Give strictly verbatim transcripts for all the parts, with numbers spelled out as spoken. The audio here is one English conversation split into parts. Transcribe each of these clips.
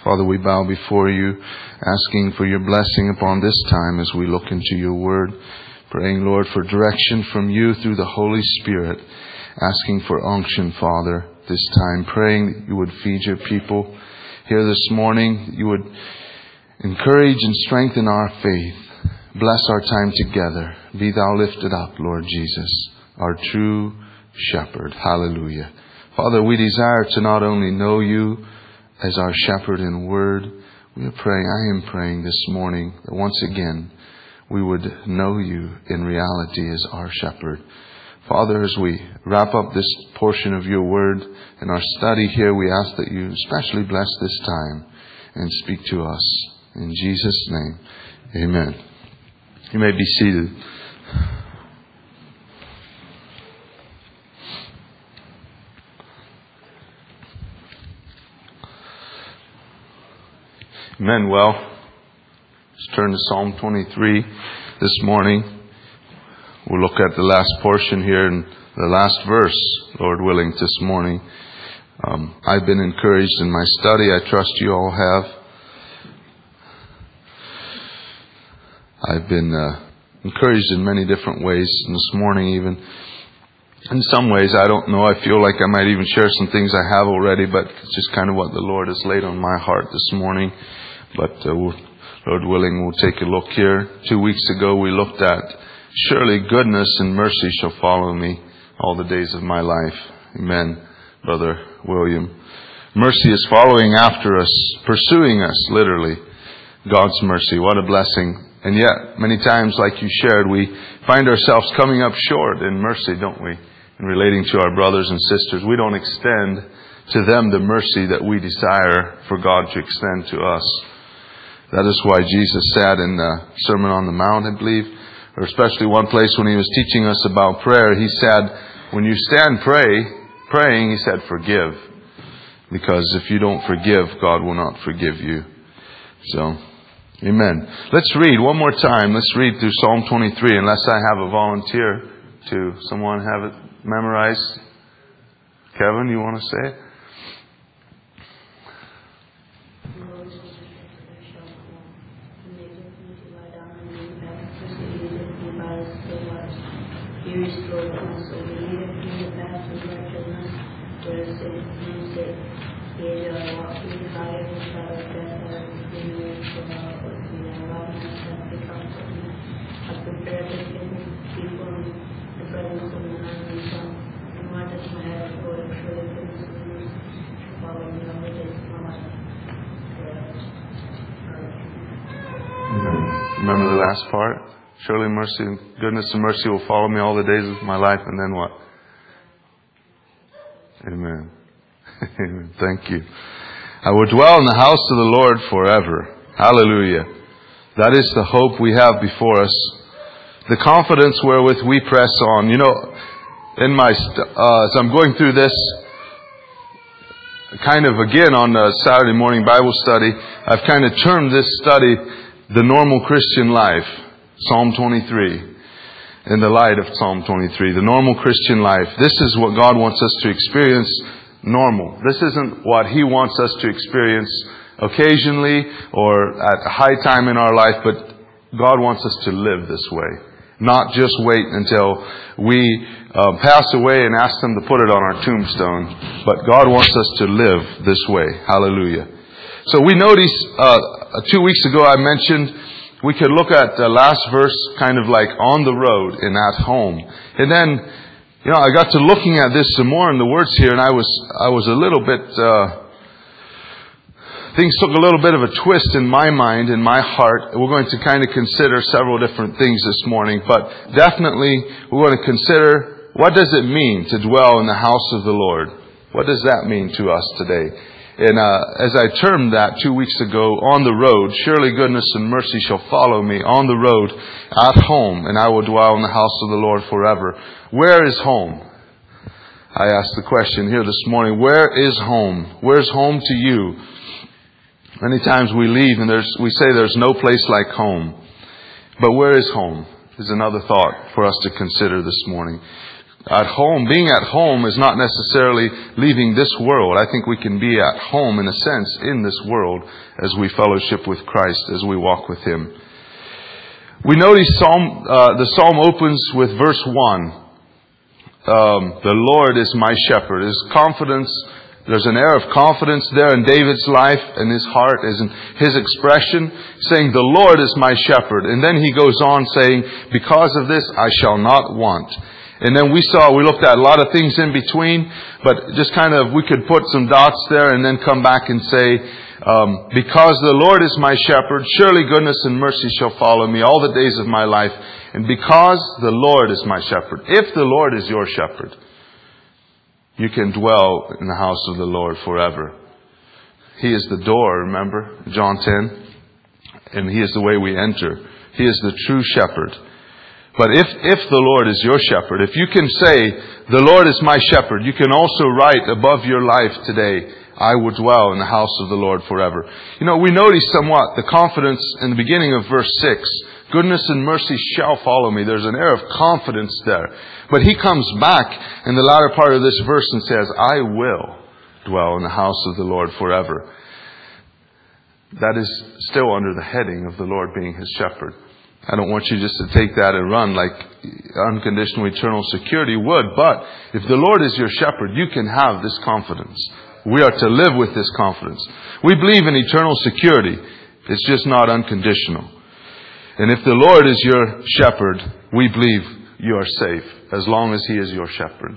Father, we bow before you, asking for your blessing upon this time as we look into your word. Praying, Lord, for direction from you through the Holy Spirit. Asking for unction, Father, this time. Praying that you would feed your people here this morning. That you would encourage and strengthen our faith. Bless our time together. Be thou lifted up, Lord Jesus, our true shepherd. Hallelujah. Father, we desire to not only know you as our shepherd in word, we are praying, I am praying this morning that once again we would know you in reality as our shepherd. Father, as we wrap up this portion of your word in our study here, we ask that you especially bless this time and speak to us. In Jesus' name, amen. You may be seated. Amen. Well, let's turn to Psalm twenty-three this morning. We'll look at the last portion here in the last verse, Lord willing, this morning. Um, I've been encouraged in my study. I trust you all have. I've been uh, encouraged in many different ways, and this morning even. In some ways, I don't know, I feel like I might even share some things I have already, but it's just kind of what the Lord has laid on my heart this morning. But uh, we'll, Lord willing, we'll take a look here. Two weeks ago we looked at, surely goodness and mercy shall follow me all the days of my life. Amen, Brother William. Mercy is following after us, pursuing us, literally. God's mercy, what a blessing. And yet, many times, like you shared, we find ourselves coming up short in mercy, don't we? In relating to our brothers and sisters. We don't extend to them the mercy that we desire for God to extend to us. That is why Jesus said in the Sermon on the Mount, I believe, or especially one place when he was teaching us about prayer, he said, when you stand pray, praying, he said, forgive. Because if you don't forgive, God will not forgive you. So, amen. Let's read one more time. Let's read through Psalm twenty-three, unless I have a volunteer to someone have it memorized. Kevin, you want to say it? Remember the last part? Surely mercy and goodness and mercy will follow me all the days of my life. And then what? Amen. Amen. Thank you. I will dwell in the house of the Lord forever. Hallelujah. That is the hope we have before us. The confidence wherewith we press on. You know, in my st- uh, as I'm going through this, kind of again on the Saturday morning Bible study, I've kind of termed this study the normal Christian life. Psalm twenty-three. In the light of Psalm twenty-three. The normal Christian life. This is what God wants us to experience normal. This isn't what He wants us to experience occasionally or at a high time in our life, but God wants us to live this way. Not just wait until we uh, pass away and ask them to put it on our tombstone, but God wants us to live this way. Hallelujah. So we noticed uh, two weeks ago I mentioned we could look at the last verse kind of like on the road and at home. And then, you know, I got to looking at this some more in the words here, and I was I was a little bit, uh, things took a little bit of a twist in my mind, in my heart. We're going to kind of consider several different things this morning, but definitely we're going to consider, what does it mean to dwell in the house of the Lord? What does that mean to us today? And uh, as I termed that two weeks ago, on the road, surely goodness and mercy shall follow me on the road, at home, and I will dwell in the house of the Lord forever. Where is home? I asked the question here this morning, where is home? Where's home to you? Many times we leave and there's, we say there's no place like home. But where is home? Is another thought for us to consider this morning. At home, being at home is not necessarily leaving this world. I think we can be at home in a sense in this world as we fellowship with Christ, as we walk with Him. We notice Psalm, uh, the Psalm opens with verse one. Um, the Lord is my shepherd. His confidence, there's an air of confidence there in David's life and his heart, as in his expression, saying, the Lord is my shepherd. And then he goes on saying, because of this I shall not want. And then we saw, we looked at a lot of things in between, but just kind of, we could put some dots there and then come back and say, um, because the Lord is my shepherd, surely goodness and mercy shall follow me all the days of my life. And because the Lord is my shepherd, if the Lord is your shepherd, you can dwell in the house of the Lord forever. He is the door, remember, John ten? And He is the way we enter. He is the true shepherd. But if, if the Lord is your shepherd, if you can say, the Lord is my shepherd, you can also write above your life today, I will dwell in the house of the Lord forever. You know, we notice somewhat the confidence in the beginning of verse six. Goodness and mercy shall follow me. There's an air of confidence there. But he comes back in the latter part of this verse and says, I will dwell in the house of the Lord forever. That is still under the heading of the Lord being his shepherd. I don't want you just to take that and run like unconditional eternal security would. But if the Lord is your shepherd, you can have this confidence. We are to live with this confidence. We believe in eternal security. It's just not unconditional. And if the Lord is your shepherd, we believe you are safe as long as He is your shepherd.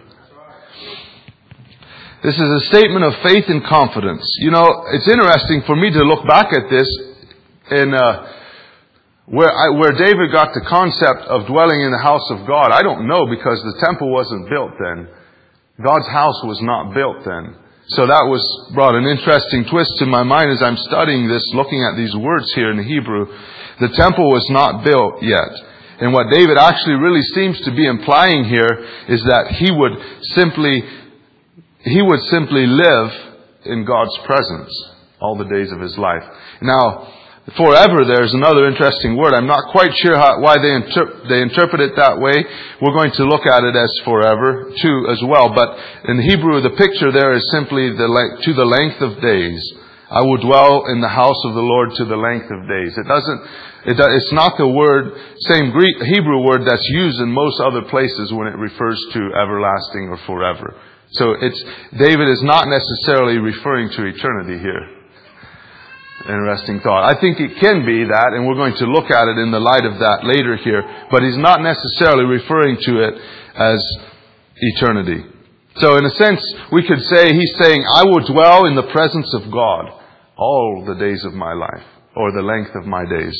This is a statement of faith and confidence. You know, it's interesting for me to look back at this in uh, where I, where David got the concept of dwelling in the house of God. I don't know, because the temple wasn't built then. God's house was not built then. So that was brought an interesting twist to my mind as I'm studying this, looking at these words here in Hebrew. The temple was not built yet. And what David actually really seems to be implying here is that he would simply, he would simply live in God's presence all the days of his life. Now, forever, there's another interesting word. I'm not quite sure how, why they, inter- they interpret it that way. We're going to look at it as forever too as well. But in Hebrew, the picture there is simply the le- to the length of days. I will dwell in the house of the Lord to the length of days. It doesn't, it, it's not the word, same Greek, Hebrew word that's used in most other places when it refers to everlasting or forever. So it's, David is not necessarily referring to eternity here. Interesting thought. I think it can be that, and we're going to look at it in the light of that later here, but he's not necessarily referring to it as eternity. So in a sense, we could say he's saying, I will dwell in the presence of God all the days of my life, or the length of my days.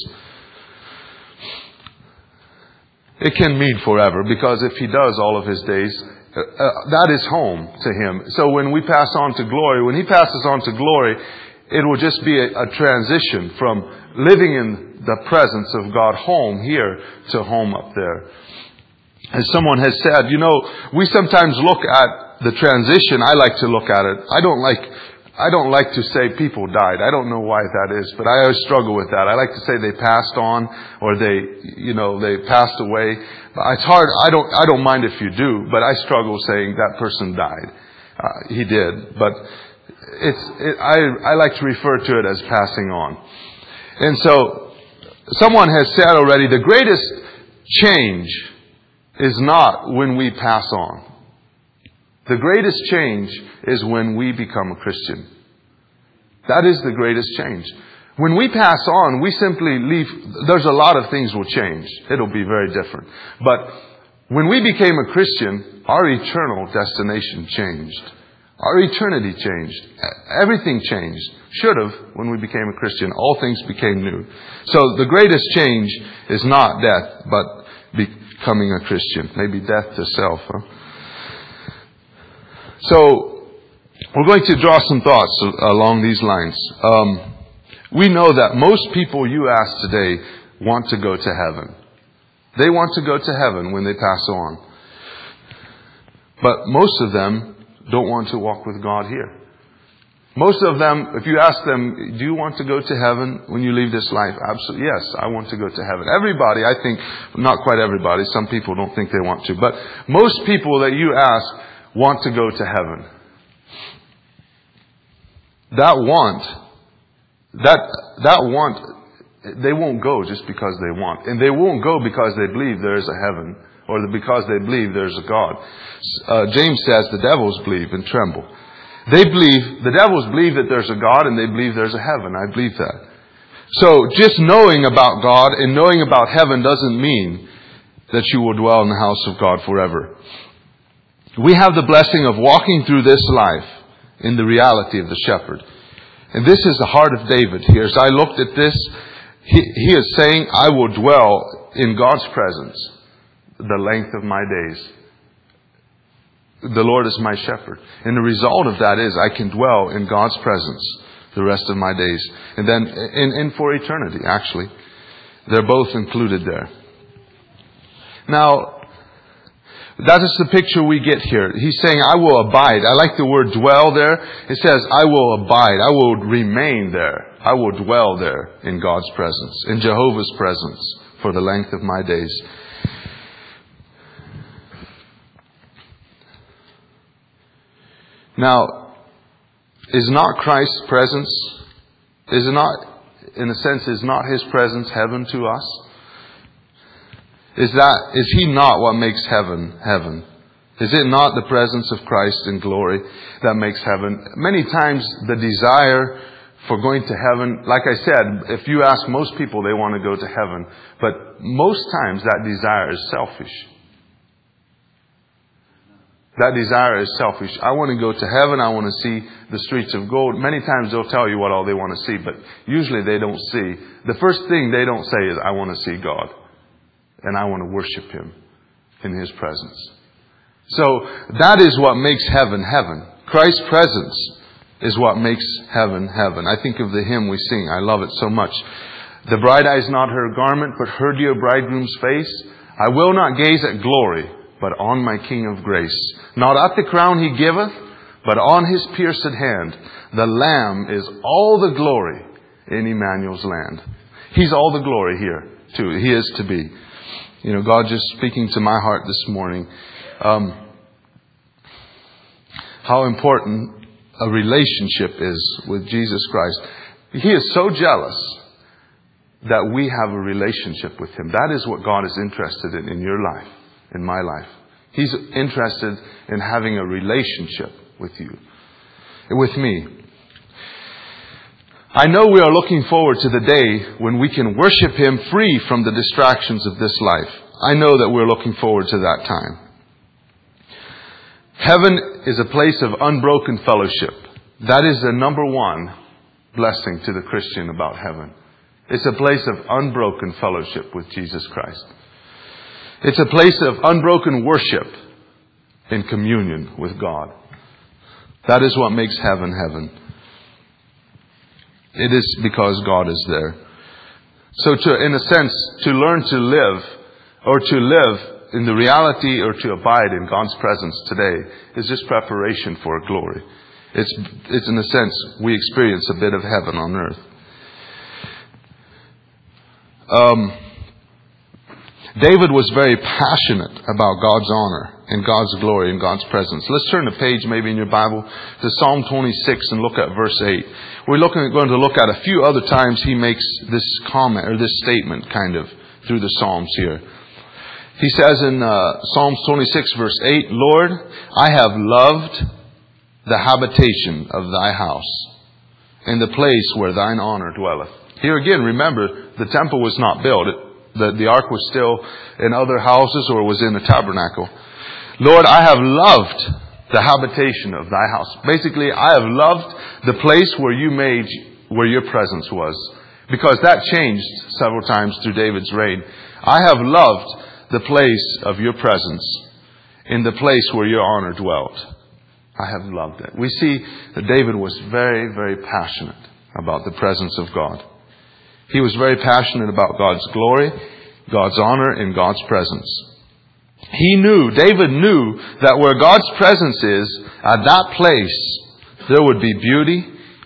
It can mean forever, because if he does all of his days, uh, uh, that is home to him. So when we pass on to glory, when he passes on to glory, it will just be a, a transition from living in the presence of God home here to home up there. As someone has said, you know, we sometimes look at the transition. I like to look at it. I don't like, I don't like to say people died. I don't know why that is, but I always struggle with that. I like to say they passed on, or they, you know, they passed away. But it's hard. I don't, I don't mind if you do, but I struggle saying that person died. Uh, he did, but it's, it, I, I like to refer to it as passing on. And so, someone has said already, the greatest change is not when we pass on. The greatest change is when we become a Christian. That is the greatest change. When we pass on, we simply leave. There's a lot of things will change. It'll be very different. But when we became a Christian, our eternal destination changed. Our eternity changed. Everything changed. Should have when we became a Christian. All things became new. So the greatest change is not death, but becoming a Christian. Maybe death to self. Huh? So we're going to draw some thoughts along these lines. Um, we know that most people you ask today want to go to heaven. They want to go to heaven when they pass on. But most of them don't want to walk with God here. Most of them, if you ask them, do you want to go to heaven when you leave this life? Absolutely, yes, I want to go to heaven. Everybody, I think, not quite everybody, some people don't think they want to, but most people that you ask want to go to heaven. That want, that, that want, they won't go just because they want. And they won't go because they believe there is a heaven, or because they believe there's a God. Uh, James says the devils believe and tremble. They believe, the devils believe that there's a God and they believe there's a heaven. I believe that. So just knowing about God and knowing about heaven doesn't mean that you will dwell in the house of God forever. We have the blessing of walking through this life in the reality of the shepherd. And this is the heart of David here. As I looked at this, he, he is saying, I will dwell in God's presence the length of my days. The Lord is my shepherd. And the result of that is I can dwell in God's presence the rest of my days. And then, and, and for eternity, actually. They're both included there. Now, that is the picture we get here. He's saying, I will abide. I like the word dwell there. It says, I will abide. I will remain there. I will dwell there in God's presence, in Jehovah's presence for the length of my days. Now, is not Christ's presence, is it not, in a sense, is not His presence heaven to us? Is that, is He not what makes heaven heaven? Is it not the presence of Christ in glory that makes heaven? Many times the desire for going to heaven, like I said, if you ask most people, they want to go to heaven. But most times that desire is selfish. That desire is selfish. I want to go to heaven. I want to see the streets of gold. Many times they'll tell you what all they want to see, but usually they don't see. The first thing they don't say is, I want to see God. And I want to worship Him in His presence. So that is what makes heaven heaven. Christ's presence is what makes heaven heaven. I think of the hymn we sing. I love it so much. The bright eyes not her garment, but her dear bridegroom's face. I will not gaze at glory, but on my King of grace. Not at the crown He giveth, but on His pierced hand. The Lamb is all the glory in Emmanuel's land. He's all the glory here, too. He is to be. You know, God just speaking to my heart this morning. Um, how important a relationship is with Jesus Christ. He is so jealous that we have a relationship with Him. That is what God is interested in in your life, in my life. He's interested in having a relationship with you, with me. I know we are looking forward to the day when we can worship Him free from the distractions of this life. I know that we're looking forward to that time. Heaven is a place of unbroken fellowship. That is the number one blessing to the Christian about heaven. It's a place of unbroken fellowship with Jesus Christ. It's a place of unbroken worship in communion with God. That is what makes heaven heaven. It is because God is there. So to, in a sense, to learn to live, or to live in the reality, or to abide in God's presence today, is just preparation for glory. It's, it's in a sense, we experience a bit of heaven on earth. Um, David was very passionate about God's honor and God's glory and God's presence. Let's turn the page maybe in your Bible to Psalm twenty-six and look at verse eight. We're looking, going to look at a few other times he makes this comment or this statement kind of through the Psalms here. He says in uh, Psalm twenty-six verse eight, Lord, I have loved the habitation of Thy house and the place where Thine honor dwelleth. Here again, remember, the temple was not built. It, The, the ark was still in other houses or was in a tabernacle. Lord, I have loved the habitation of Thy house. Basically, I have loved the place where you made, where your presence was. Because that changed several times through David's reign. I have loved the place of your presence in the place where your honor dwelt. I have loved it. We see that David was very, very passionate about the presence of God. He was very passionate about God's glory, God's honor, and God's presence. He knew, David knew that where God's presence is, at that place, there would be beauty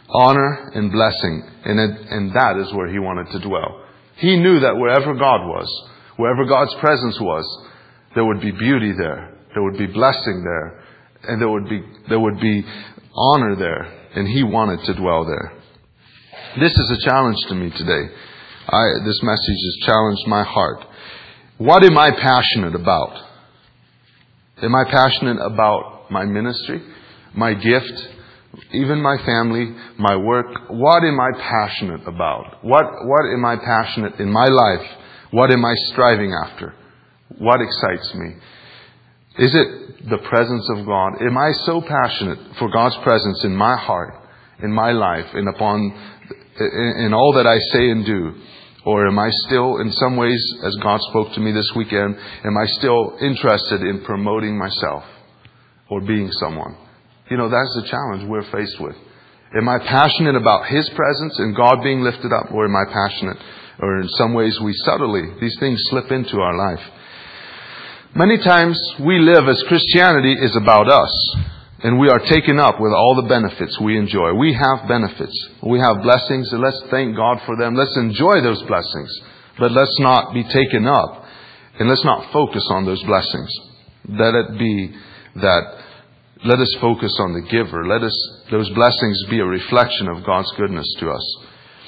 honor and blessing. And, it, and that is where he wanted to dwell. He knew that wherever God was, wherever God's presence was, there would be beauty there. There would be blessing there. And there would be, there would be honor there. And he wanted to dwell there. This is a challenge to me today. I, this message has challenged my heart. What am I passionate about? Am I passionate about my ministry, my gift, even my family, my work? What am I passionate about? What, what am I passionate in my life? What am I striving after? What excites me? Is it the presence of God? Am I so passionate for God's presence in my heart, in my life, and upon in all that I say and do? Or am I still, in some ways, as God spoke to me this weekend, am I still interested in promoting myself or being someone? You know, that's the challenge we're faced with. Am I passionate about His presence and God being lifted up? Or am I passionate, or in some ways we subtly, these things slip into our life. Many times we live as Christianity is about us. And we are taken up with all the benefits we enjoy. We have benefits. We have blessings, and let's thank God for them. Let's enjoy those blessings. But let's not be taken up, and let's not focus on those blessings. Let it be that, let us focus on the giver. Let us, those blessings be a reflection of God's goodness to us.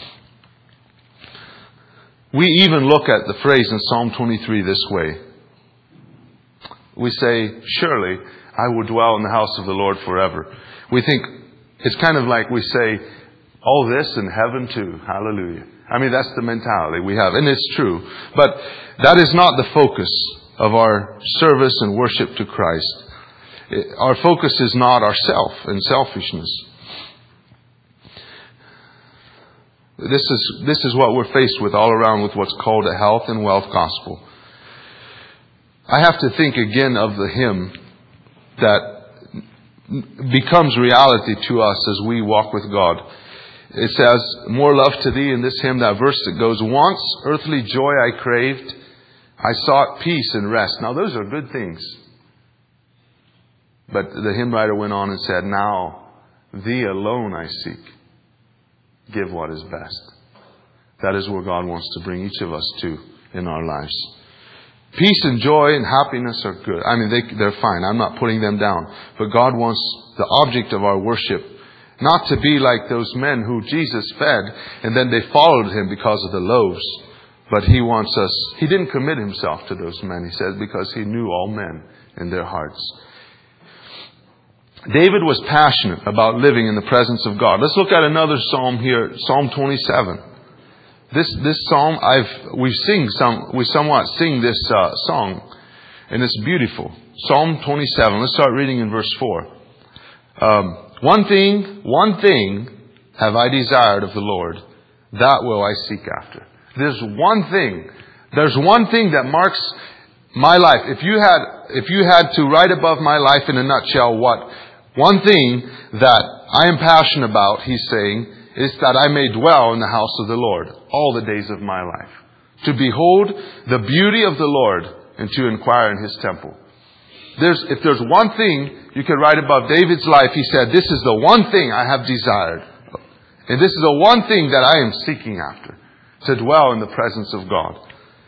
We even look at the phrase in Psalm twenty-three this way. We say, surely I will dwell in the house of the Lord forever. We think it's kind of like we say, all this in heaven too. Hallelujah. I mean, that's the mentality we have. And it's true. But that is not the focus of our service and worship to Christ. Our focus is not ourself and selfishness. This is, this is what we're faced with all around with what's called a health and wealth gospel. I have to think again of the hymn that becomes reality to us as we walk with God. It says, more love to thee in this hymn, that verse that goes, once earthly joy I craved, I sought peace and rest. Now those are good things. But the hymn writer went on and said, now thee alone I seek. Give what is best. That is where God wants to bring each of us to in our lives. Peace and joy and happiness are good. I mean, they, they're fine. I'm not putting them down. But God wants the object of our worship not to be like those men who Jesus fed and then they followed Him because of the loaves. But He wants us, He didn't commit Himself to those men, He says, because He knew all men in their hearts. David was passionate about living in the presence of God. Let's look at another psalm here, Psalm twenty-seven. This this psalm, I've we sing some we somewhat sing this uh, song, and it's beautiful. Psalm twenty-seven. Let's start reading in verse four. Um, one thing, one thing have I desired of the Lord, that will I seek after. There's one thing. There's one thing that marks my life. If you had if you had to write above my life in a nutshell, what one thing that I am passionate about, he's saying, is that I may dwell in the house of the Lord all the days of my life. To behold the beauty of the Lord and to inquire in His temple. There's, if there's one thing you could write above David's life, he said, this is the one thing I have desired. And this is the one thing that I am seeking after. To dwell in the presence of God.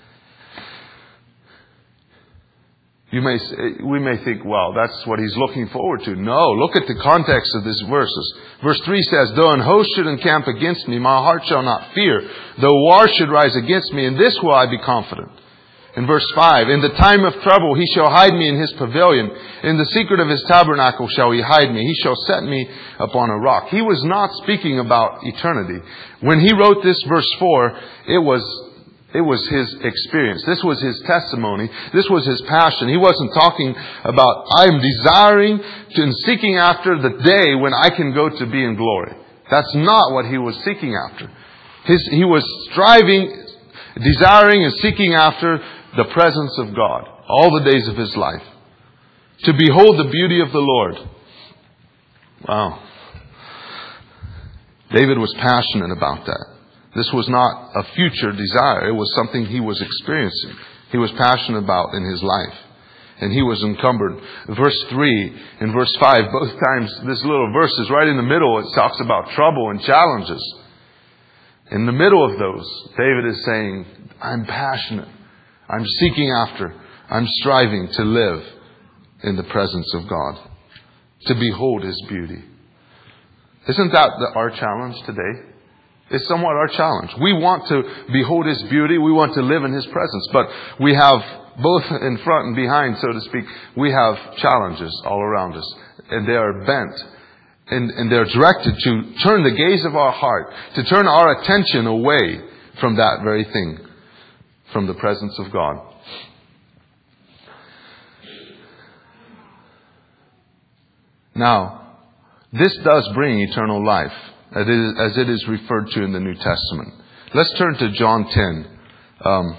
You may, we may think, well, that's what he's looking forward to. No, look at the context of these verses. Verse three says, though an host should encamp against me, my heart shall not fear. Though war should rise against me, in this will I be confident. In verse five, in the time of trouble he shall hide me in His pavilion. In the secret of His tabernacle shall He hide me. He shall set me upon a rock. He was not speaking about eternity. When he wrote this verse four, it was It was his experience. This was his testimony. This was his passion. He wasn't talking about, I am desiring and seeking after the day when I can go to be in glory. That's not what he was seeking after. His, he was striving, desiring and seeking after the presence of God all the days of his life. To behold the beauty of the Lord. Wow. David was passionate about that. This was not a future desire. It was something he was experiencing. He was passionate about in his life. and he was encumbered. Verse three and verse five, both times this little verse is right in the middle. It talks about trouble and challenges. In the middle of those, David is saying, I'm passionate. I'm seeking after. I'm striving to live in the presence of God, to behold His beauty. Isn't that the, our challenge today? It's somewhat our challenge. We want to behold His beauty. We want to live in His presence. But we have, both in front and behind, so to speak, we have challenges all around us. And they are bent. And, and they're directed to turn the gaze of our heart, to turn our attention away from that very thing, from the presence of God. Now, this does bring eternal life, as it is, as it is referred to in the New Testament. Let's turn to John ten. Um,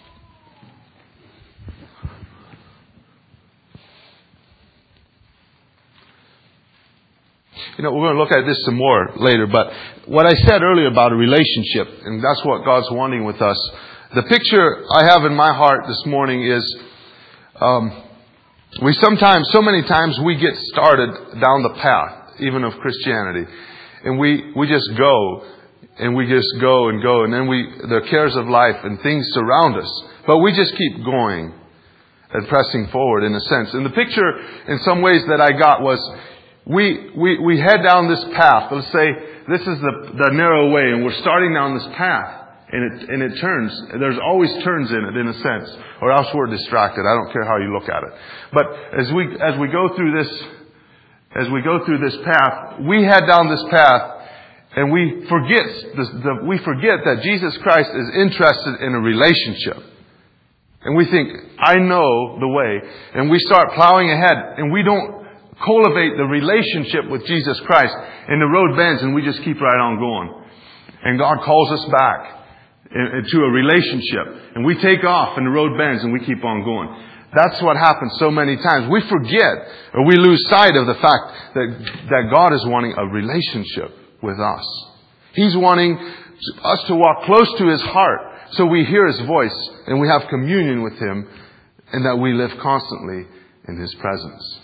You know, we're going to look at this some more later, but what I said earlier about a relationship, and that's what God's wanting with us. The picture I have in my heart this morning is, um, we sometimes, so many times we get started down the path, even of Christianity, and we, we just go, and we just go and go, and then we, the cares of life and things surround us, but we just keep going and pressing forward in a sense. And the picture, in some ways, that I got was, We, we, we head down this path. Let's say this is the, the narrow way, and we're starting down this path, and it, and it turns. There's always turns in it, in a sense, or else we're distracted. I don't care how you look at it. But as we, as we go through this, as we go through this path, we head down this path, and we forget, the, the, we forget that Jesus Christ is interested in a relationship. And we think, I know the way, and we start plowing ahead, and we don't cultivate the relationship with Jesus Christ, and the road bends and we just keep right on going. And God calls us back to a relationship, and we take off and the road bends and we keep on going. That's what happens so many times. We forget, or we lose sight of the fact that, that God is wanting a relationship with us. He's wanting us to walk close to His heart so we hear His voice and we have communion with Him, and that we live constantly in His presence.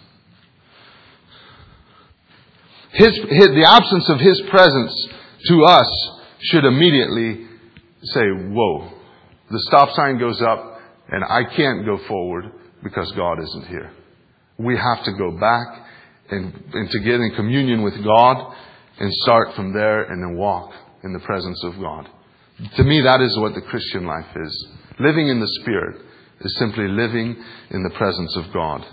His, his, the absence of His presence to us should immediately say, whoa, the stop sign goes up and I can't go forward because God isn't here. We have to go back and, and to get in communion with God and start from there and then walk in the presence of God. To me, that is what the Christian life is. Living in the Spirit is simply living in the presence of God.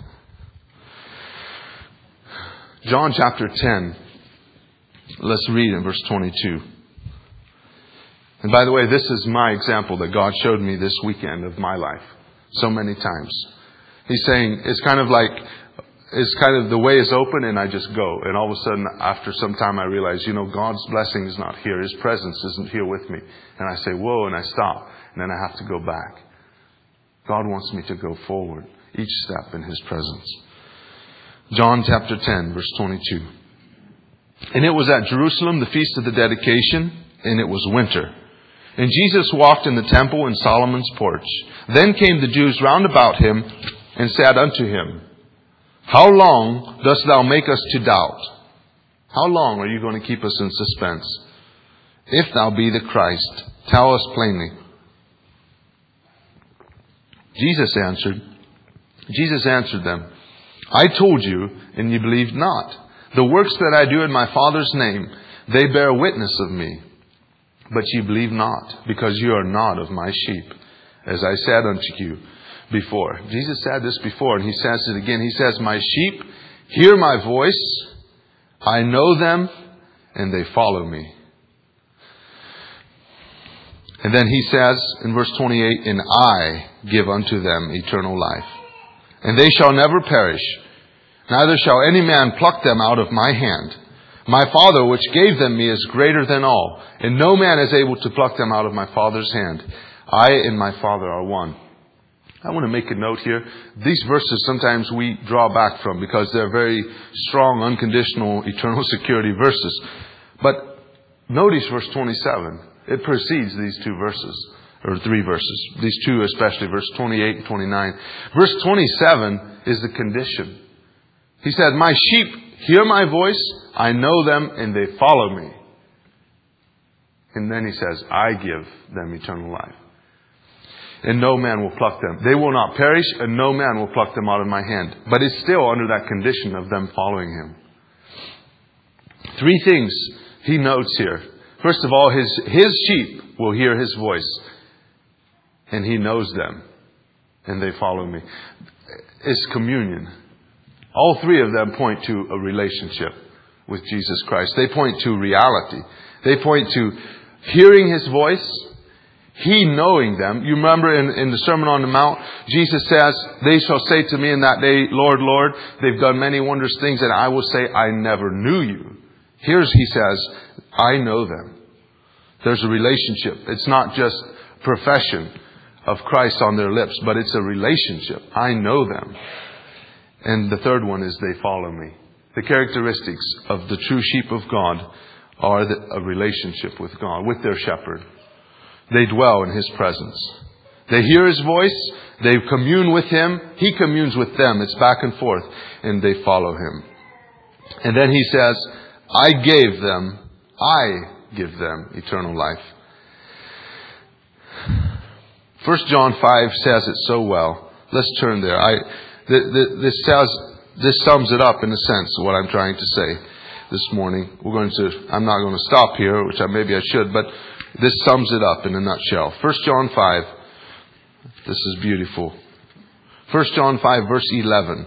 John chapter ten. Let's read in verse twenty-two. And by the way, this is my example that God showed me this weekend of my life. So many times. He's saying, it's kind of like, it's kind of the way is open and I just go. And all of a sudden, after some time, I realize, you know, God's blessing is not here. His presence isn't here with me. And I say, whoa, and I stop. And then I have to go back. God wants me to go forward, each step in His presence. John chapter ten, verse twenty-two. And it was at Jerusalem, the feast of the dedication, and it was winter. And Jesus walked in the temple in Solomon's porch. Then came the Jews round about Him and said unto Him, How long dost thou make us to doubt? How long are you going to keep us in suspense? If thou be the Christ, tell us plainly. Jesus answered, Jesus answered them, I told you, and you believed not. The works that I do in my Father's name, they bear witness of me. But ye believe not, because you are not of my sheep, as I said unto you before. Jesus said this before, and He says it again. He says, My sheep hear my voice, I know them, and they follow me. And then He says in verse twenty-eight, And I give unto them eternal life, and they shall never perish, neither shall any man pluck them out of my hand. My Father which gave them me is greater than all, and no man is able to pluck them out of my Father's hand. I and my Father are one. I want to make a note here. These verses sometimes we draw back from because they're very strong, unconditional, eternal security verses. But notice verse twenty-seven. It precedes these two verses. or three verses. These two especially, verse twenty-eight and twenty-nine. Verse twenty-seven is the condition. He said, my sheep hear my voice, I know them, and they follow me. And then he says, I give them eternal life. And no man will pluck them. They will not perish, and no man will pluck them out of my hand. But it's still under that condition of them following Him. Three things he notes here. First of all, his, his sheep will hear His voice. And He knows them. And they follow me. It's communion. All three of them point to a relationship with Jesus Christ. They point to reality. They point to hearing His voice, He knowing them. You remember in, in the Sermon on the Mount, Jesus says, they shall say to me in that day, Lord, Lord, they've done many wondrous things, and I will say, I never knew you. Here's He says, I know them. There's a relationship. It's not just profession of Christ on their lips, but it's a relationship. I know them. And the third one is they follow me. The characteristics of the true sheep of God are the, a relationship with God, with their shepherd. They dwell in His presence. They hear His voice. They commune with Him. He communes with them. It's back and forth. And they follow Him. And then He says, I gave them, I give them eternal life. First John five says it so well. Let's turn there. I, th- th- this says, this sums it up in a sense, what I'm trying to say this morning. We're going to, I'm not going to stop here, which I, maybe I should, but this sums it up in a nutshell. First John five. This is beautiful. First John five, verse eleven.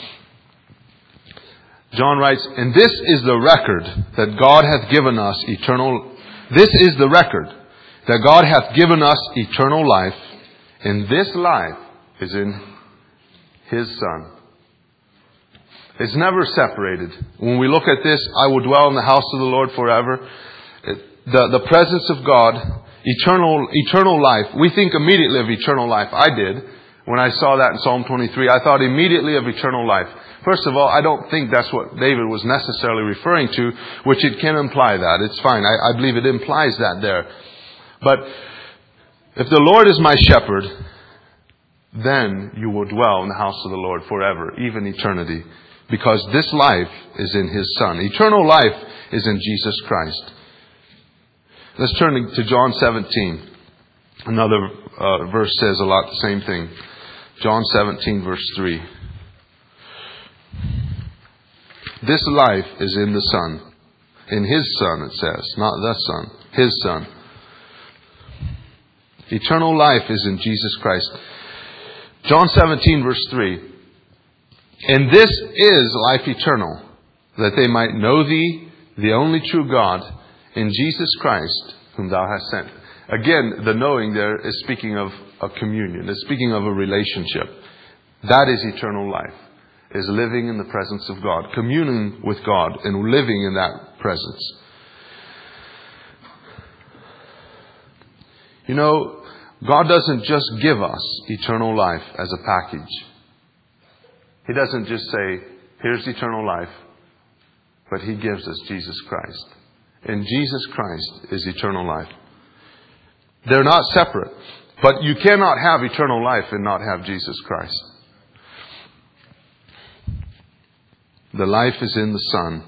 John writes, and this is the record that God hath given us eternal... This is the record that God hath given us eternal life, and this life is in His Son. It's never separated. When we look at this, I will dwell in the house of the Lord forever. It, The, the presence of God, eternal, eternal life. We think immediately of eternal life. I did. When I saw that in Psalm twenty-three, I thought immediately of eternal life. First of all, I don't think that's what David was necessarily referring to, which it can imply that. It's fine. I, I believe it implies that there. But if the Lord is my shepherd, then you will dwell in the house of the Lord forever, even eternity. Because this life is in His Son. Eternal life is in Jesus Christ. Let's turn to John seventeen. Another uh, verse says a lot the same thing. John seventeen, verse three. This life is in the Son. In His Son, it says. Not the Son. His Son. Eternal life is in Jesus Christ. John seventeen, verse three. And this is life eternal, that they might know Thee, the only true God, in Jesus Christ, whom Thou hast sent. Again, the knowing there is speaking of a communion. It's speaking of a relationship. That is eternal life. Is living in the presence of God. Communing with God and living in that presence. You know, God doesn't just give us eternal life as a package. He doesn't just say, here's eternal life. But He gives us Jesus Christ. And Jesus Christ is eternal life. They're not separate. But you cannot have eternal life and not have Jesus Christ. The life is in the Son.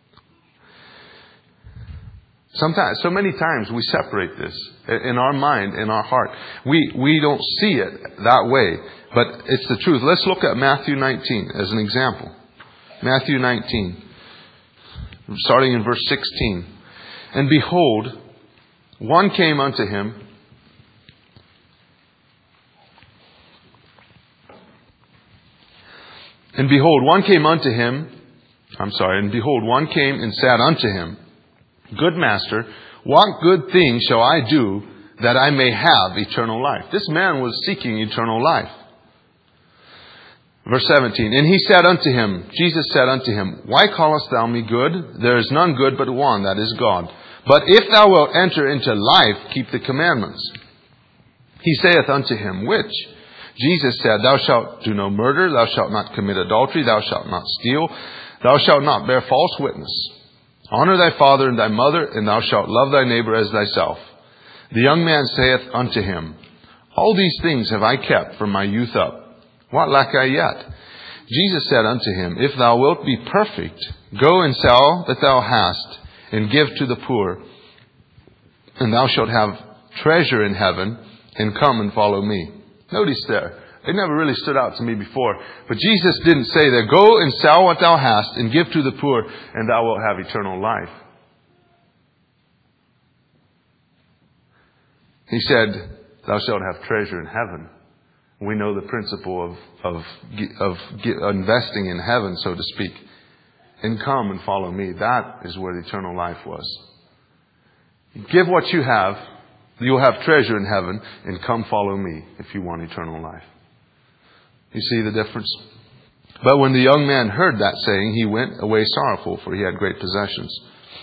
Sometimes, so many times we separate this in our mind, in our heart. We, we don't see it that way. But it's the truth. Let's look at Matthew nineteen as an example. Matthew nineteen. Starting in verse sixteen. And behold, one came unto Him. And behold, one came unto Him. I'm sorry. And behold, one came and said unto Him, Good Master, what good thing shall I do that I may have eternal life? This man was seeking eternal life. Verse seventeen. And He said unto him, Jesus said unto him, Why callest thou me good? There is none good but one, that is God. But if thou wilt enter into life, keep the commandments. He saith unto him, Which? Jesus said, Thou shalt do no murder, thou shalt not commit adultery, thou shalt not steal, thou shalt not bear false witness. Honor thy father and thy mother, and thou shalt love thy neighbor as thyself. The young man saith unto him, All these things have I kept from my youth up. What lack I yet? Jesus said unto him, If thou wilt be perfect, go and sell that thou hast, and give to the poor, and thou shalt have treasure in heaven, and come and follow me. Notice there, it never really stood out to me before, but Jesus didn't say there, Go and sell what thou hast, and give to the poor, and thou wilt have eternal life. He said, Thou shalt have treasure in heaven. We know the principle of, of, of investing in heaven, so to speak. And come and follow me. That is where the eternal life was. Give what you have. You'll have treasure in heaven. And come follow me if you want eternal life. You see the difference? But when the young man heard that saying, he went away sorrowful, for he had great possessions.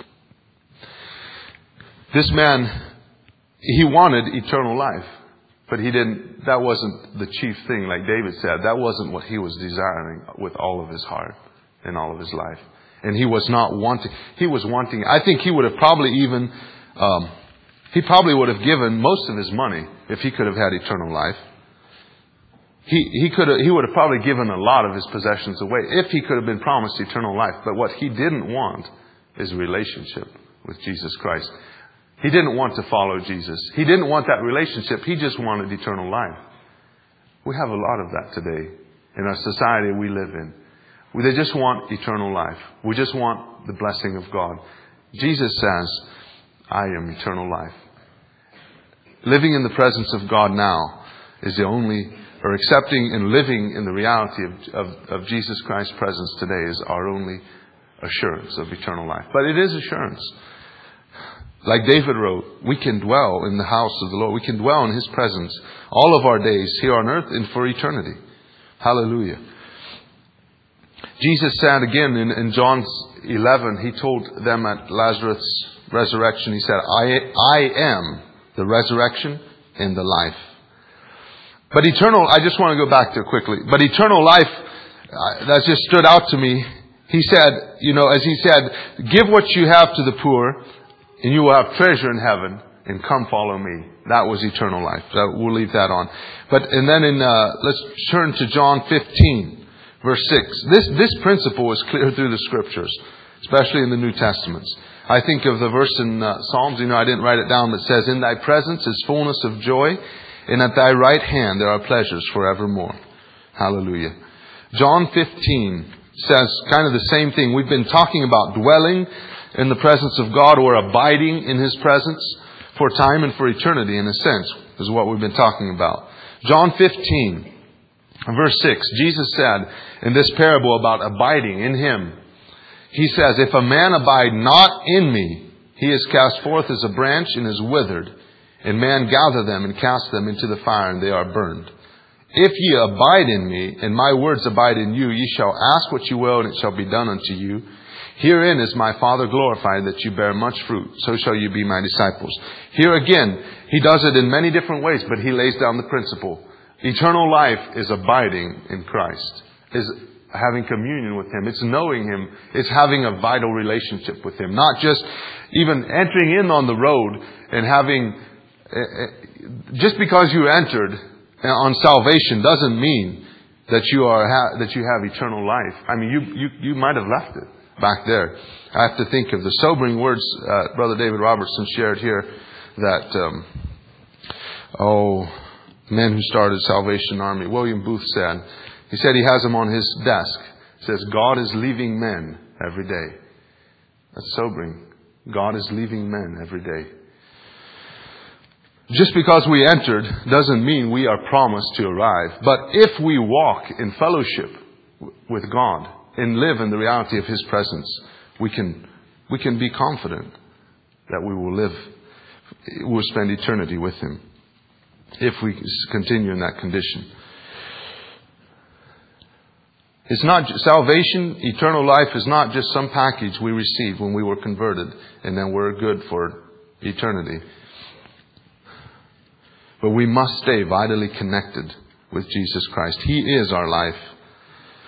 This man, he wanted eternal life. But he didn't, that wasn't the chief thing, like David said. That wasn't what he was desiring with all of his heart and all of his life. And he was not wanting, he was wanting, I think he would have probably even, um, he probably would have given most of his money if he could have had eternal life. He, he could have, he would have probably given a lot of his possessions away if he could have been promised eternal life. But what he didn't want is a relationship with Jesus Christ. He didn't want to follow Jesus. He didn't want that relationship. He just wanted eternal life. We have a lot of that today in our society we live in. They just want eternal life. We just want the blessing of God. Jesus says, I am eternal life. Living in the presence of God now is the only, or accepting and living in the reality of, of, of Jesus Christ's presence today is our only assurance of eternal life. But it is assurance. Like David wrote, we can dwell in the house of the Lord. We can dwell in His presence all of our days here on earth and for eternity. Hallelujah. Jesus said again in, in John eleven, He told them at Lazarus' resurrection, He said, I, I am the resurrection and the life. But eternal, I just want to go back there quickly. But eternal life, uh, that just stood out to me. He said, you know, as He said, give what you have to the poor, and you will have treasure in heaven, and come follow me. That was eternal life. So we'll leave that on. But, and then in, uh, let's turn to John fifteen, verse six. This, this principle is clear through the Scriptures, especially in the New Testaments. I think of the verse in uh, Psalms, you know, I didn't write it down, that says, In thy presence is fullness of joy, and at thy right hand there are pleasures forevermore. Hallelujah. John fifteen says kind of the same thing. We've been talking about dwelling in the presence of God, or abiding in His presence for time and for eternity, in a sense, is what we've been talking about. John fifteen, verse six, Jesus said in this parable about abiding in Him, He says, If a man abide not in me, he is cast forth as a branch and is withered, and man gather them and cast them into the fire, and they are burned. If ye abide in me, and my words abide in you, ye shall ask what you will, and it shall be done unto you. Herein is my Father glorified, that you bear much fruit. So shall you be my disciples. Here again, He does it in many different ways, but He lays down the principle. Eternal life is abiding in Christ. Is having communion with Him. It's knowing Him. It's having a vital relationship with Him. Not just even entering in on the road and having... Just because you entered on salvation doesn't mean that you are that you have eternal life. I mean, you, you, you might have left it back there. I have to think of the sobering words uh, Brother David Robertson shared here that, um, oh, men who started Salvation Army, William Booth said, he said he has them on his desk. It says, God is leaving men every day. That's sobering. God is leaving men every day. Just because we entered doesn't mean we are promised to arrive. But if we walk in fellowship with God and live in the reality of His presence, we can we can be confident that we will live, we'll spend eternity with Him if we continue in that condition. It's not salvation, eternal life is not just some package we received when we were converted and then we're good for eternity. But we must stay vitally connected with Jesus Christ. He is our life.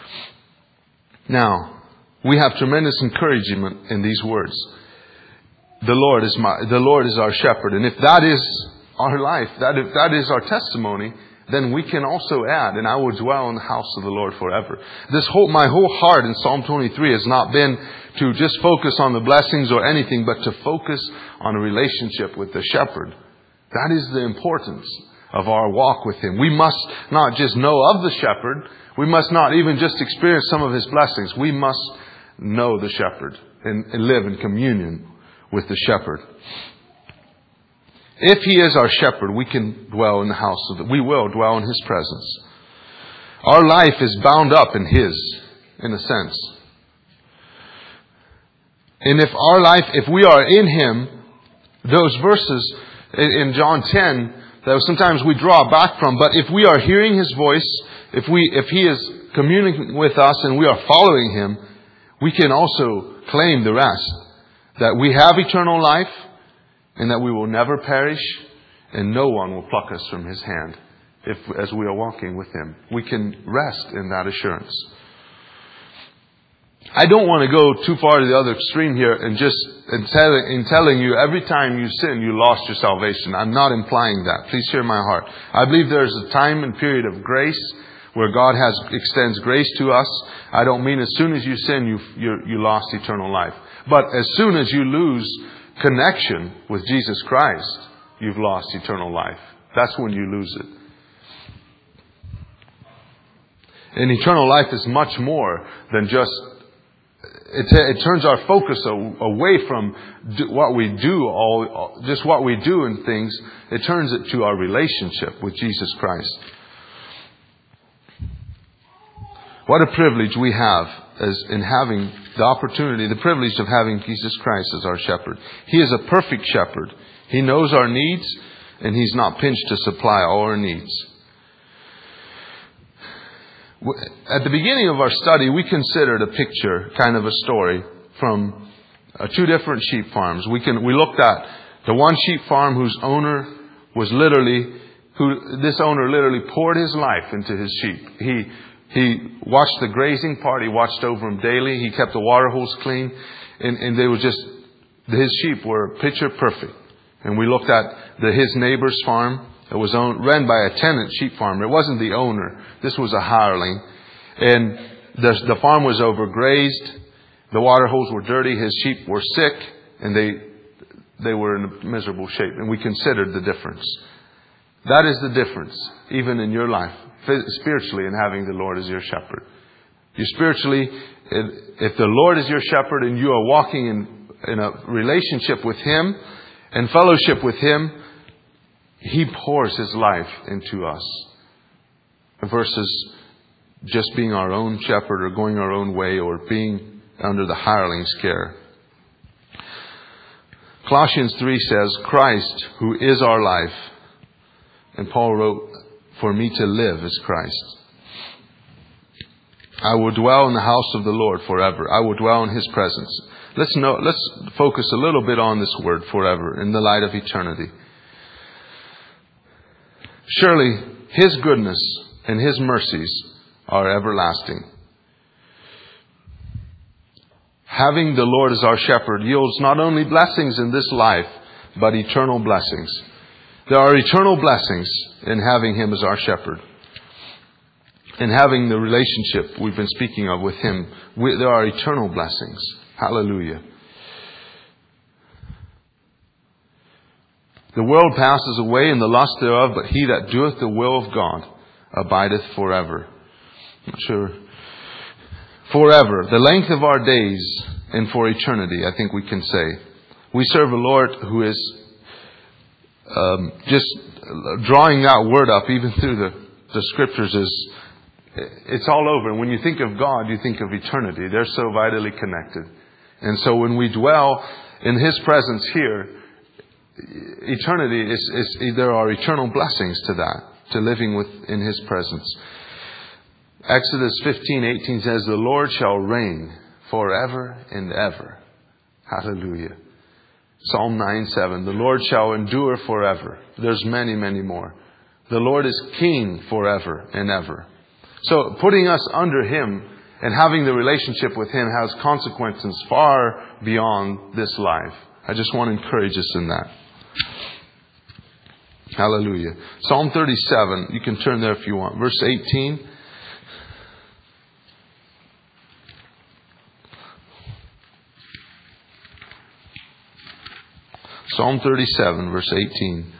Now, we have tremendous encouragement in these words. the Lord is my, the Lord is our shepherd. And if that is our life, that if that is our testimony, then we can also add, and I will dwell in the house of the Lord forever. This whole, my whole heart in Psalm twenty-three has not been to just focus on the blessings or anything, but to focus on a relationship with the shepherd. That is the importance of our walk with Him. We must not just know of the shepherd. We must not even just experience some of His blessings. We must know the shepherd and, and live in communion with the shepherd. If He is our shepherd, we can dwell in the house of the, we will dwell in His presence. Our life is bound up in His, in a sense. And if our life, if we are in Him, those verses in John ten, that sometimes we draw back from, but if we are hearing His voice, if we, if He is communicating with us and we are following Him, we can also claim the rest. That we have eternal life, and that we will never perish, and no one will pluck us from His hand if, as we are walking with Him. We can rest in that assurance. I don't want to go too far to the other extreme here and just in, tell, in telling you every time you sin, you lost your salvation. I'm not implying that. Please hear my heart. I believe there's a time and period of grace where God has extends grace to us. I don't mean as soon as you sin, you you you lost eternal life. But as soon as you lose connection with Jesus Christ, you've lost eternal life. That's when you lose it. And eternal life is much more than just, it, it turns our focus away from what we do, all just what we do in things. It turns it to our relationship with Jesus Christ. What a privilege we have as in having the opportunity, the privilege of having Jesus Christ as our shepherd. He is a perfect shepherd. He knows our needs, and He's not pinched to supply all our needs. At the beginning of our study, we considered a picture, kind of a story, from uh, two different sheep farms. We can we looked at the one sheep farm whose owner was literally, who this owner literally poured his life into his sheep. He He watched the grazing part. He watched over them daily. He kept the water holes clean. And, and they were just, his sheep were picture perfect. And we looked at the, his neighbor's farm. It was owned, ran by a tenant sheep farmer. It wasn't the owner. This was a hireling. And the, the farm was overgrazed. The water holes were dirty. His sheep were sick. And they, they were in a miserable shape. And we considered the difference. That is the difference, even in your life. Spiritually, in having the Lord as your shepherd. You spiritually, if the Lord is your shepherd and you are walking in, in a relationship with Him and fellowship with Him, He pours His life into us. Versus just being our own shepherd or going our own way or being under the hireling's care. Colossians three says, Christ, who is our life. And Paul wrote, for me to live is Christ. I will dwell in the house of the Lord forever. I will dwell in His presence. Let's know, let's focus a little bit on this word forever in the light of eternity. Surely His goodness and His mercies are everlasting. Having the Lord as our shepherd yields not only blessings in this life, but eternal blessings. There are eternal blessings in having Him as our shepherd. In having the relationship we've been speaking of with Him. We, there are eternal blessings. Hallelujah. The world passes away and the lust thereof, but he that doeth the will of God abideth forever. I'm not sure. Forever. The length of our days and for eternity, I think we can say. We serve a Lord who is Um, just drawing that word up even through the, the scriptures is it's all over. And when you think of God, you think of eternity. They're so vitally connected. And so when we dwell in His presence here, eternity is, is there are eternal blessings to that, to living with in His presence. Exodus fifteen eighteen says, the Lord shall reign forever and ever. Hallelujah. Psalm nine seven, the Lord shall endure forever. There's many, many more. The Lord is King forever and ever. So putting us under Him and having the relationship with Him has consequences far beyond this life. I just want to encourage us in that. Hallelujah. Psalm thirty-seven. You can turn there if you want. Verse eighteen. Psalm thirty-seven, verse eighteen.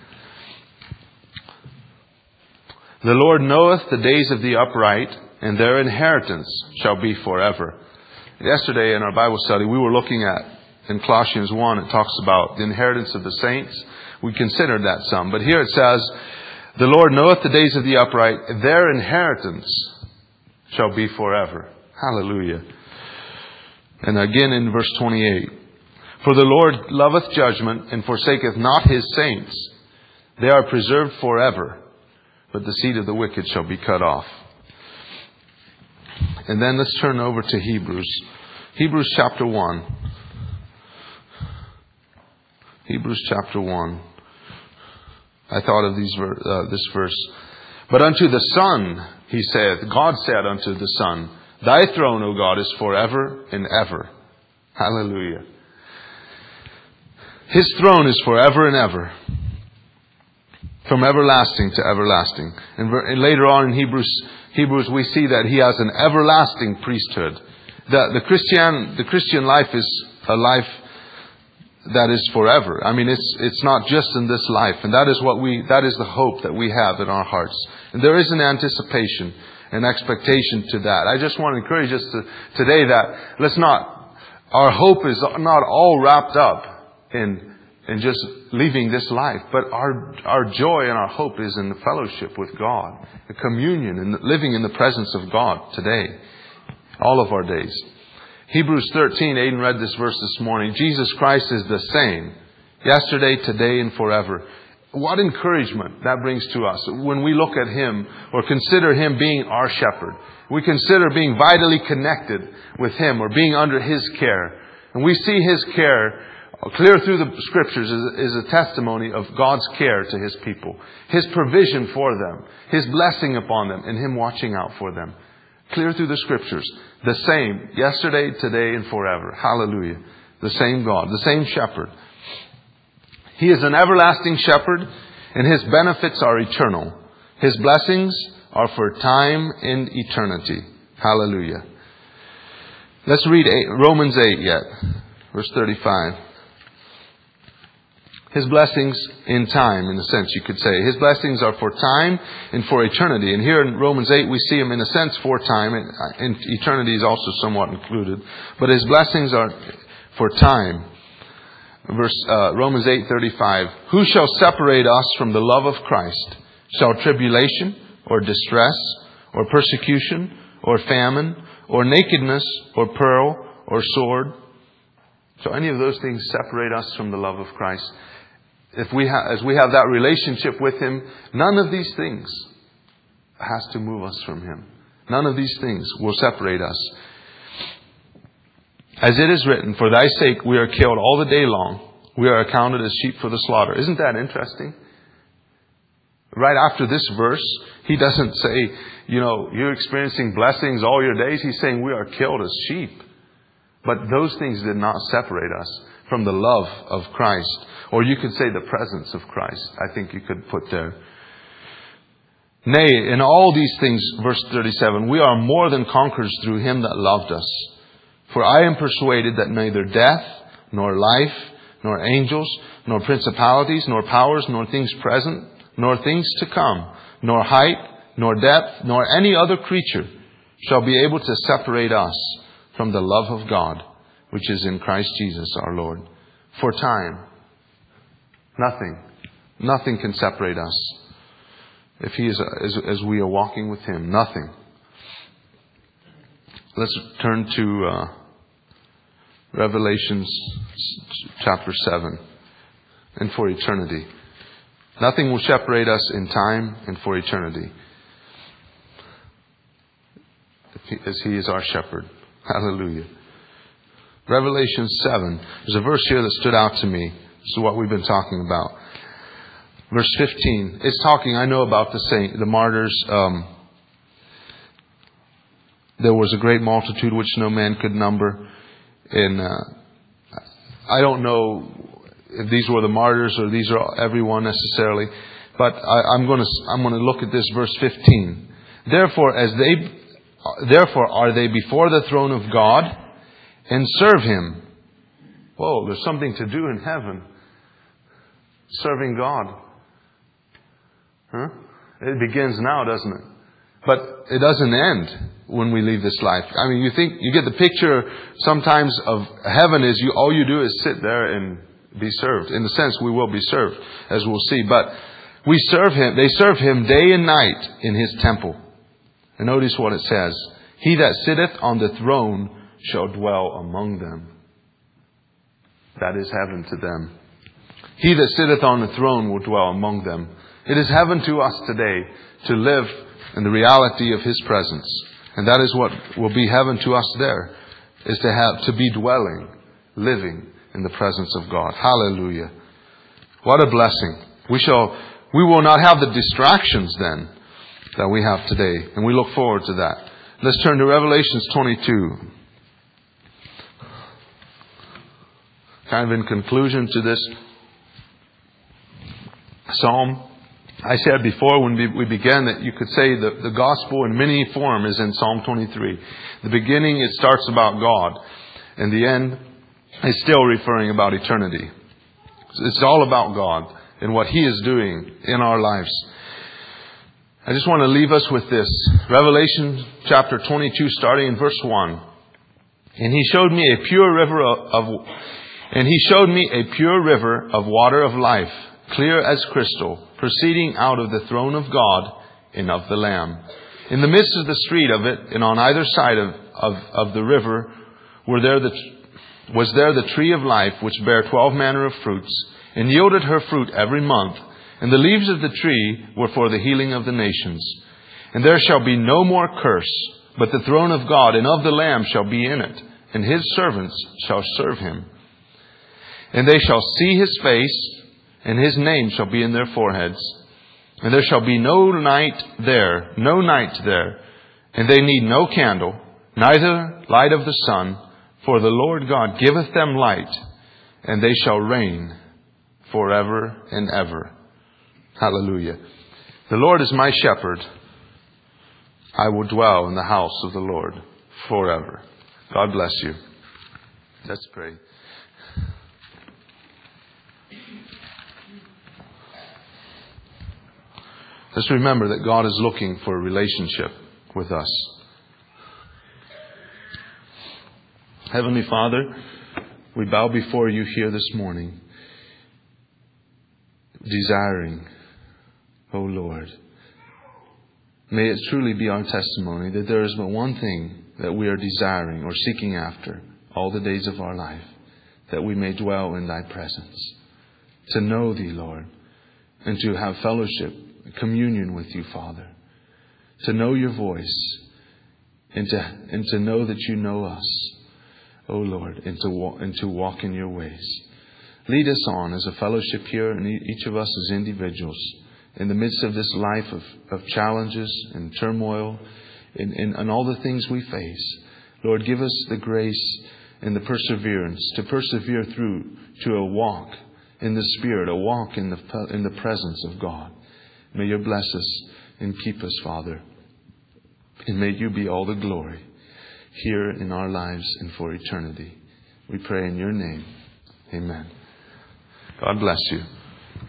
The Lord knoweth the days of the upright, and their inheritance shall be forever. Yesterday in our Bible study, we were looking at, in Colossians one, it talks about the inheritance of the saints. We considered that some. But here it says, the Lord knoweth the days of the upright, their inheritance shall be forever. Hallelujah. And again in verse twenty-eight. For the Lord loveth judgment, and forsaketh not His saints. They are preserved forever, but the seed of the wicked shall be cut off. And then let's turn over to Hebrews. Hebrews chapter one. Hebrews chapter one. I thought of these uh, this verse. But unto the Son, He saith, God said unto the Son, Thy throne, O God, is forever and ever. Hallelujah. His throne is forever and ever. From everlasting to everlasting. And, and later on in Hebrews, Hebrews we see that He has an everlasting priesthood. The, the Christian, the Christian life is a life that is forever. I mean, it's, it's not just in this life. And that is what we, that is the hope that we have in our hearts. And there is an anticipation, an expectation to that. I just want to encourage us to, today that let's not, our hope is not all wrapped up in, in just leaving this life. But our, our joy and our hope is in the fellowship with God, the communion and living in the presence of God today, all of our days. Hebrews thirteen, Aiden read this verse this morning. Jesus Christ is the same yesterday, today, and forever. What encouragement that brings to us when we look at Him or consider Him being our shepherd. We consider being vitally connected with Him or being under His care. And we see His care clear through the Scriptures is a testimony of God's care to His people. His provision for them. His blessing upon them and Him watching out for them. Clear through the Scriptures. The same yesterday, today, and forever. Hallelujah. The same God. The same shepherd. He is an everlasting shepherd, and His benefits are eternal. His blessings are for time and eternity. Hallelujah. Let's read eight, Romans eight yet. Verse thirty-five. His blessings in time, in a sense you could say. His blessings are for time and for eternity. And here in Romans eight we see Him in a sense for time. And eternity is also somewhat included. But His blessings are for time. Verse uh, Romans eight thirty-five. Who shall separate us from the love of Christ? Shall tribulation or distress or persecution or famine or nakedness or peril or sword? So any of those things separate us from the love of Christ. If we ha- as we have that relationship with Him, none of these things has to move us from Him. None of these things will separate us. As it is written, for Thy sake we are killed all the day long. We are accounted as sheep for the slaughter. Isn't that interesting? Right after this verse, He doesn't say, you know, you're experiencing blessings all your days. He's saying we are killed as sheep. But those things did not separate us from the love of Christ. Or you could say the presence of Christ. I think you could put there. Nay, in all these things, verse thirty-seven, we are more than conquerors through Him that loved us. For I am persuaded that neither death, nor life, nor angels, nor principalities, nor powers, nor things present, nor things to come, nor height, nor depth, nor any other creature shall be able to separate us from the love of God, which is in Christ Jesus our Lord. For time, nothing, nothing can separate us. If He is, as, as we are walking with Him, nothing. Let's turn to uh, Revelation chapter seven. And for eternity. Nothing will separate us in time and for eternity. As He is our shepherd. Hallelujah. Revelation seven. There's a verse here that stood out to me. This is what we've been talking about. Verse fifteen. It's talking, I know about the saint, the martyrs. Um, there was a great multitude which no man could number. And uh, I don't know if these were the martyrs or these are everyone necessarily. But I, I'm going to I'm going to look at this verse fifteen. Therefore, as they therefore are they before the throne of God and serve Him. Whoa, there's something to do in heaven. Serving God. Huh? It begins now, doesn't it? But it doesn't end when we leave this life. I mean, you think, you get the picture sometimes of heaven is you, all you do is sit there and be served. In the sense, we will be served, as we'll see. But we serve Him, they serve Him day and night in His temple. And notice what it says. He that sitteth on the throne shall dwell among them. That is heaven to them. He that sitteth on the throne will dwell among them. It is heaven to us today to live in the reality of His presence. And that is what will be heaven to us there, is to have, to be dwelling, living in the presence of God. Hallelujah. What a blessing. We shall, we will not have the distractions then that we have today. And we look forward to that. Let's turn to Revelations twenty-two. Kind of in conclusion to this psalm. I said before when we began that you could say that the gospel in many form is in Psalm twenty-three. The beginning, it starts about God. And the end is still referring about eternity. It's all about God and what He is doing in our lives. I just want to leave us with this. Revelation chapter twenty-two, starting in verse one. And He showed me a pure river of, of and He showed me a pure river of water of life, clear as crystal, proceeding out of the throne of God and of the Lamb. In the midst of the street of it, and on either side of, of, of the river, were there the, was there the tree of life, which bare twelve manner of fruits, and yielded her fruit every month. And the leaves of the tree were for the healing of the nations. And there shall be no more curse, but the throne of God and of the Lamb shall be in it, and His servants shall serve Him. And they shall see His face, and His name shall be in their foreheads. And there shall be no night there, no night there. And they need no candle, neither light of the sun, for the Lord God giveth them light, and they shall reign forever and ever. Hallelujah. The Lord is my shepherd. I will dwell in the house of the Lord forever. God bless you. Let's pray. Let's remember that God is looking for a relationship with us. Heavenly Father, we bow before You here this morning, desiring, O Lord, may it truly be our testimony that there is but one thing that we are desiring or seeking after all the days of our life, that we may dwell in Thy presence, to know Thee, Lord, and to have fellowship, communion with You, Father, to know Your voice, and to and to know that You know us, O Lord, and to walk, and to walk in Your ways. Lead us on as a fellowship here, and each of us as individuals, in the midst of this life of, of challenges and turmoil and, and, and all the things we face. Lord, give us the grace and the perseverance to persevere through to a walk in the Spirit, a walk in the in the presence of God. May You bless us and keep us, Father. And may You be all the glory here in our lives and for eternity. We pray in Your name. Amen. God bless you.